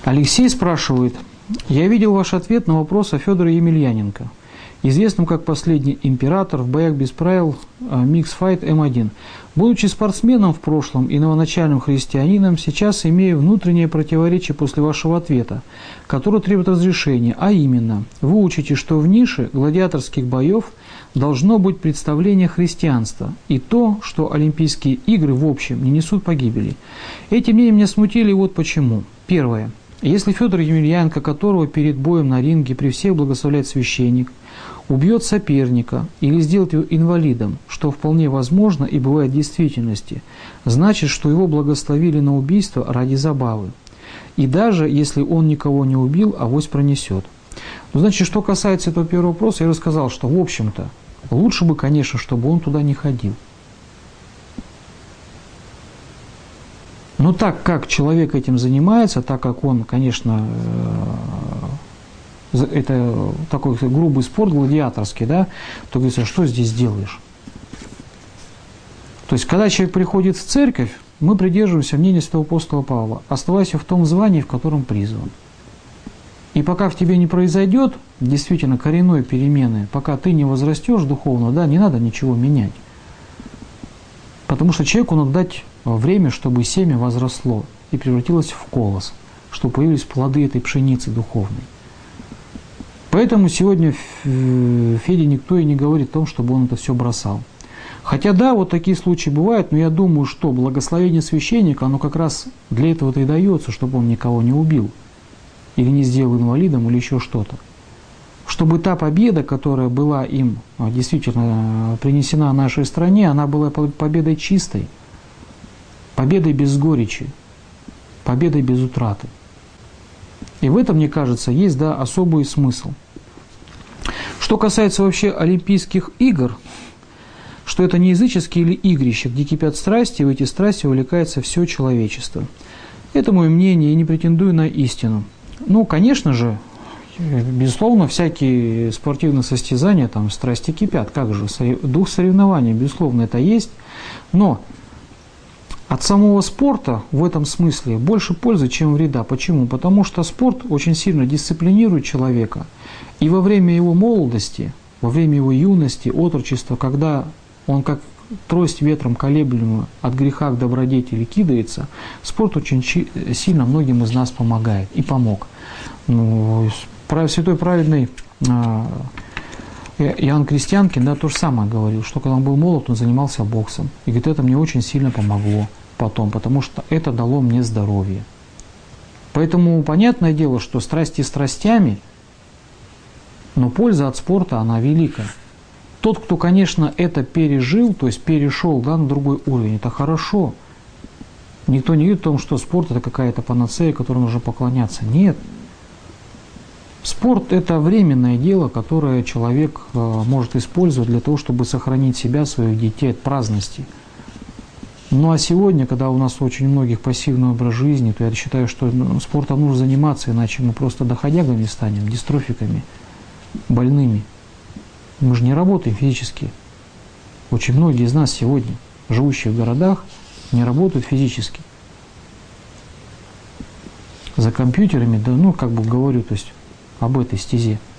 Алексей спрашивает: я видел ваш ответ на вопрос о Федоре Емельяненко, известном как последний император в боях без правил Mixed Fight М1. Будучи спортсменом в прошлом и новоначальным христианином, сейчас имею внутреннее противоречие после вашего ответа, которое требует разрешения, а именно, вы учите, что в нише гладиаторских боев должно быть представление христианства и то, что Олимпийские игры в общем не несут погибели. Эти мнения меня смутили, вот почему. Первое. Если Федор Емельяненко, которого перед боем на ринге при всех благословляет священник, убьет соперника или сделает его инвалидом, что вполне возможно и бывает в действительности, значит, что его благословили на убийство ради забавы. И даже если он никого не убил, авось пронесет. Ну, значит, что касается этого первого вопроса, я рассказал, что, в общем-то, лучше бы, конечно, чтобы он туда не ходил. Но так как человек этим занимается, так как он, конечно, это такой грубый спорт, гладиаторский, да, то говорится, что здесь делаешь? То есть, когда человек приходит в церковь, мы придерживаемся мнения святого апостола Павла: оставайся в том звании, в котором призван. И пока в тебе не произойдет действительно коренной перемены, пока ты не возрастешь духовно, да, не надо ничего менять. Потому что человеку надо дать время, чтобы семя возросло и превратилось в колос, чтобы появились плоды этой пшеницы духовной. Поэтому сегодня Феде никто и не говорит о том, чтобы он это все бросал. Хотя да, вот такие случаи бывают, но я думаю, что благословение священника, оно как раз для этого-то и дается, чтобы он никого не убил, или не сделал инвалидом, или еще что-то. Чтобы та победа, которая была им действительно принесена нашей стране, она была победой чистой, победой без горечи, победой без утраты. И в этом, мне кажется, есть, да, особый смысл. Что касается вообще Олимпийских игр, что это не языческие или игрища, где кипят страсти, и в эти страсти увлекается все человечество. Это мое мнение, и не претендую на истину. Ну, конечно же, безусловно, всякие спортивные состязания, там страсти кипят, как же, дух соревнований, безусловно, это есть, но от самого спорта в этом смысле больше пользы, чем вреда. Почему? Потому что спорт очень сильно дисциплинирует человека, и во время его молодости, во время его юности, отрочества, когда он как трость ветром колеблемую от греха к добродетели кидается, спорт очень сильно многим из нас помогает и помог. Ну, святой праведный Иоанн Крестьянкин, да, то же самое говорил, что когда он был молод, он занимался боксом. И говорит, это мне очень сильно помогло потом, потому что это дало мне здоровье. Поэтому понятное дело, что страсти страстями, но польза от спорта, она велика. Тот, кто, конечно, это пережил, то есть перешел, да, на другой уровень, это хорошо. Никто не говорит о том, что спорт – это какая-то панацея, которой нужно поклоняться. Нет. Спорт – это временное дело, которое человек может использовать для того, чтобы сохранить себя, своих детей от праздности. Ну а сегодня, когда у нас очень у многих пассивный образ жизни, то я считаю, что спортом нужно заниматься, иначе мы просто доходягами станем, дистрофиками, больными. Мы же не работаем физически. Очень многие из нас сегодня, живущие в городах, не работают физически. За компьютерами, да, ну, как бы говорю, то есть об этой стезе.